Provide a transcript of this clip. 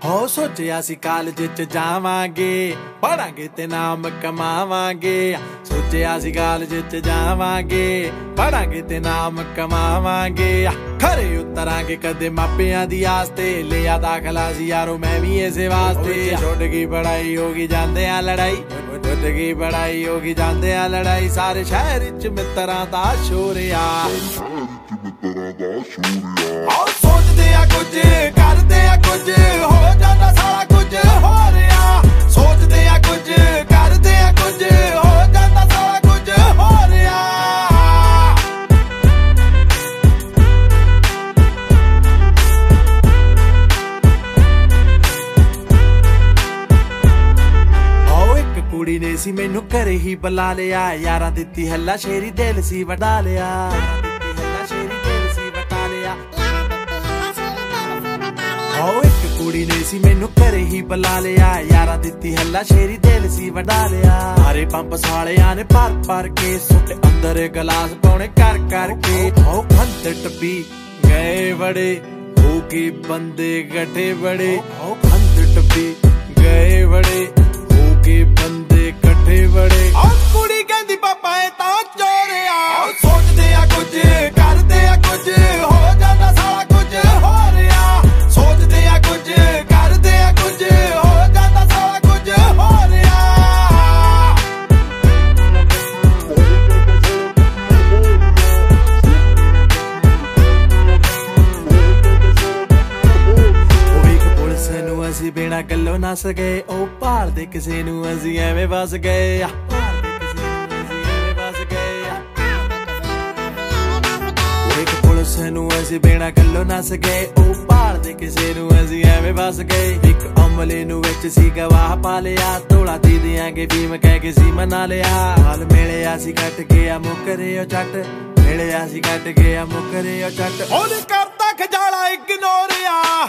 हो सोचिया सी कॉलेज च जावांगे, पढ़ांगे ते नाम कमावांगे। सोचिया सी कॉलेज च जावांगे, पढ़ांगे ते नाम कमावांगे। खरे उतरांगे कदे मापियां दी आस ते, लिया दाखला सी यारो मैं भी इसे वास्ते। छुट गई पढ़ाई होगी जांदे आ लड़ाई, छुट गई पढ़ाई होगी जांदे आ लड़ाई। सारे शहर च मित्तरां दा शोर आ, सोचदे आ कुछ करदे आ कुछ, हो जांदा सारा कुछ हो रहा। सोचदे आ कुछ करदे आ कुछ, हो जांदा सारा कुछ हो रहा। एक कुड़ी ने सी मैनू घरे ही बुला लिया, यारां दित्ती हल्ला शेरी दिल सी वडा लिया। एक कुड़ी ने सी मैनू घरे ही बुला लिया, यारा दित्ती हल्ला शेरी दिल सी वडा लिया। सारे पंप सालियां ने भर के सुट अंदर गलास पौने कर के। ओ खंद टप्पी गए बड़े, हो के बंदे गठे बड़े। ओ खंद टप्पी गए बड़े, हो के बंदे गठे बड़े। ओ कुड़ी कहंदी पापा ए तां चोर आ, सोचदे आ कुछ करदे आ कुछ, हो जांदा सारा कुछ हो रहा। सोचदे आ कुछ करदे आ कुछ, हो जांदा सारा कुछ हो रहा। एक पुलिस नू असीं बिना गल्लों नस गए, ओ भालदे किसे नू असीं एवें फस गए। नू असीं बिना गल्लों नस गए, ओ भालदे किसे नू असीं एवें फस गए। इक अमले नू विच सी गवाह पा लिया, तोला दे दियांगे फीम कह के सी मना लिया। हाल मिलिया सी कट गया मुकरे ओ झट, मिलिया सी कट गया मुकरे ओ झट। ओने करता खजाला इग्नोर आ,